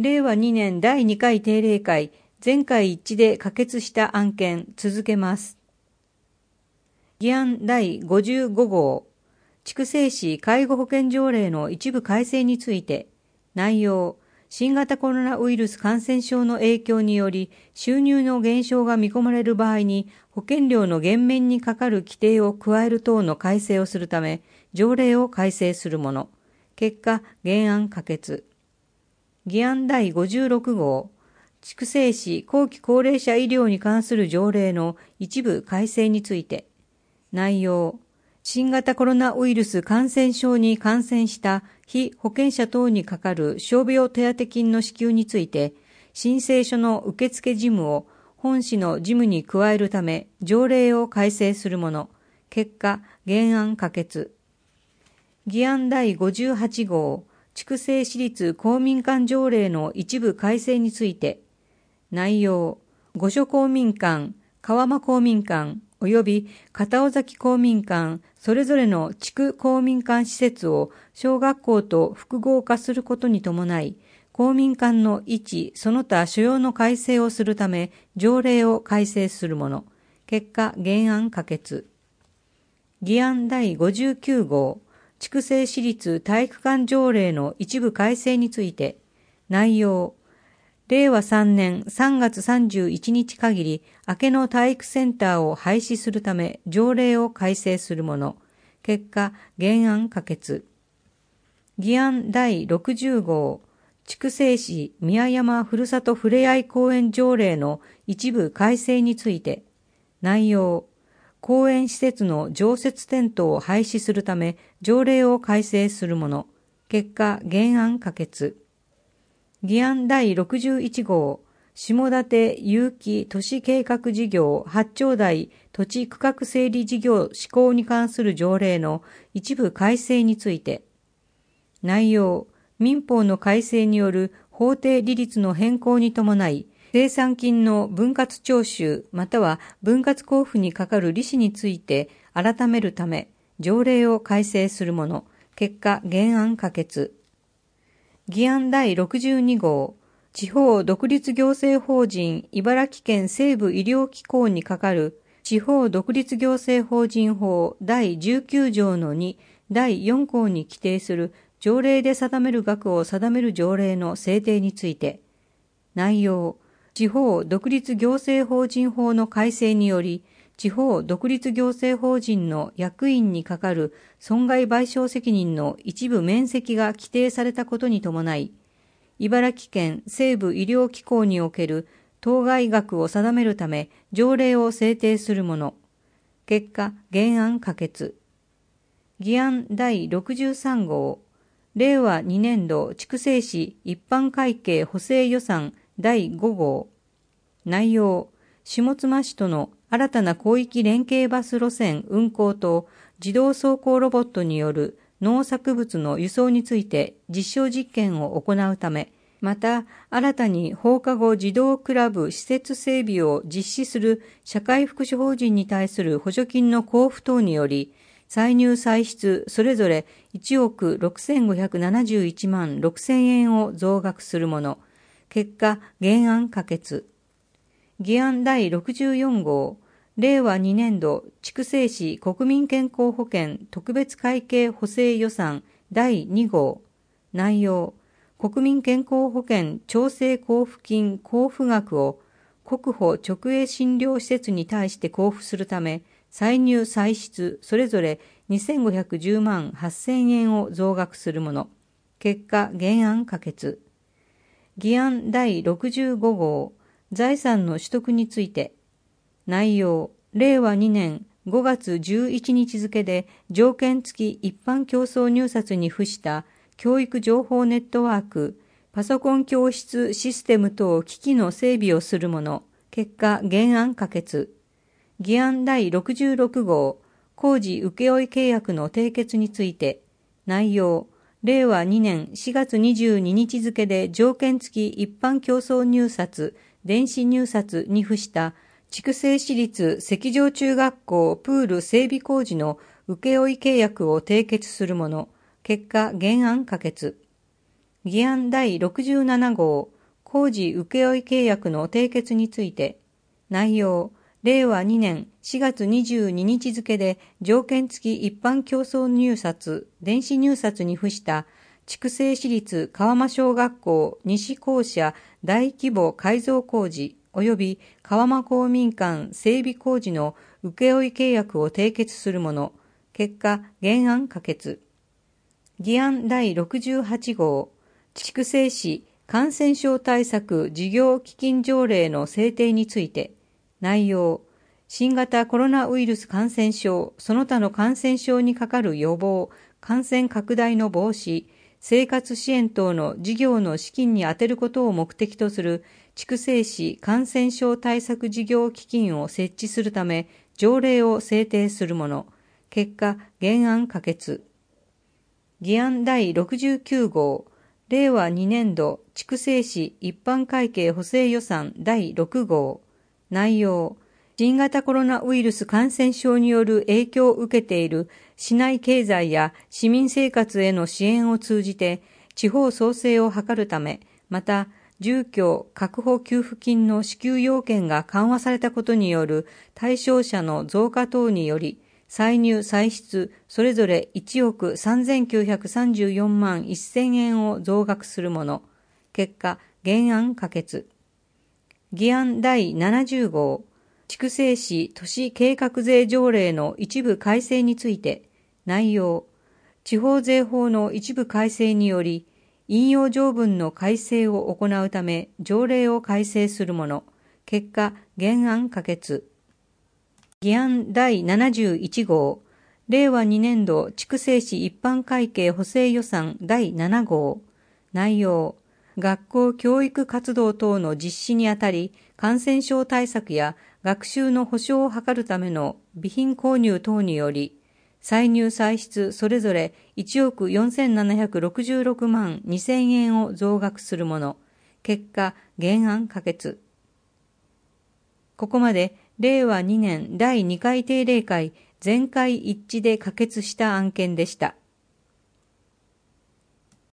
令和2年第2回定例会、全会一致で可決した案件、続けます。議案第55号、筑西市介護保険条例の一部改正について、内容、新型コロナウイルス感染症の影響により収入の減少が見込まれる場合に保険料の減免にかかる規定を加える等の改正をするため、条例を改正するもの。結果、原案可決。議案第56号、筑西市後期高齢者医療に関する条例の一部改正について、内容、新型コロナウイルス感染症に感染した被保険者等にかかる傷病手当金の支給について、申請書の受付事務を本市の事務に加えるため、条例を改正するもの。結果、原案可決。議案第58号、筑西市立公民館条例の一部改正について、内容、御所公民館、川間公民館、及び片尾崎公民館、それぞれの地区公民館施設を小学校と複合化することに伴い、公民館の位置、その他所要の改正をするため、条例を改正するもの。結果、原案可決。議案第59号、筑西市立体育館条例の一部改正について、内容、令和3年3月31日限り、明けの体育センターを廃止するため、条例を改正するもの。結果、原案可決。議案第60号、筑西市宮山ふるさとふれあい公園条例の一部改正について、内容、公園施設の常設テントを廃止するため、条例を改正するもの。結果、原案可決。議案第61号、下館有機都市計画事業八丁台土地区画整理事業施行に関する条例の一部改正について、内容、民法の改正による法定利率の変更に伴い、生産金の分割徴収または分割交付にかかる利子について改めるため、条例を改正するもの。結果、原案可決。議案第62号、地方独立行政法人茨城県西部医療機構にかかる地方独立行政法人法第19条の2第4項に規定する条例で定める額を定める条例の制定について、内容、地方独立行政法人法の改正により、地方独立行政法人の役員にかかる損害賠償責任の一部免責が規定されたことに伴い、茨城県西部医療機構における当該額を定めるため条例を制定するもの。結果、原案可決。議案第63号、令和2年度筑西市一般会計補正予算第5号。内容、下妻市との新たな広域連携バス路線運行と自動走行ロボットによる農作物の輸送について実証実験を行うため、また新たに放課後児童クラブ施設整備を実施する社会福祉法人に対する補助金の交付等により、歳入歳出それぞれ1億6571万6000円を増額するもの。結果、原案可決。議案第64号、令和2年度筑西市国民健康保険特別会計補正予算第2号。内容、国民健康保険調整交付金交付額を国保直営診療施設に対して交付するため、歳入歳出それぞれ2510万8000円を増額するもの。結果、原案可決。議案第65号、財産の取得について、内容、令和2年5月11日付で条件付き一般競争入札に付した教育情報ネットワーク、パソコン教室システム等機器の整備をするもの。結果、原案可決。議案第66号、工事請負契約の締結について、内容、令和2年4月22日付で条件付き一般競争入札、電子入札に付した筑西市立石上中学校プール整備工事の請負契約を締結するもの。結果、原案可決。 議案第67号工事請負契約の締結について、内容、令和2年4月22日付で条件付き一般競争入札、電子入札に付した筑西市立川間小学校西校舎大規模改造工事及び川間公民館整備工事の請負契約を締結するもの、結果、原案可決。議案第68号筑西市感染症対策事業基金条例の制定について、内容、新型コロナウイルス感染症、その他の感染症にかかる予防、感染拡大の防止、生活支援等の事業の資金に充てることを目的とする筑西市感染症対策事業基金を設置するため、条例を制定するもの、結果、原案可決。議案第69号令和2年度筑西市一般会計補正予算第6号内容、新型コロナウイルス感染症による影響を受けている市内経済や市民生活への支援を通じて地方創生を図るため、また住居確保給付金の支給要件が緩和されたことによる対象者の増加等により、歳入歳出それぞれ1億3934万1000円を増額するもの、結果、原案可決。議案第70号筑西市都市計画税条例の一部改正について、内容、地方税法の一部改正により、引用条文の改正を行うため条例を改正するもの、結果、原案可決。議案第71号令和2年度筑西市一般会計補正予算第7号内容、学校教育活動等の実施にあたり、感染症対策や学習の保障を図るための備品購入等により、歳入歳出それぞれ1億4766万2000円を増額するもの、結果、原案可決。ここまで、令和2年第2回定例会全会一致で可決した案件でした。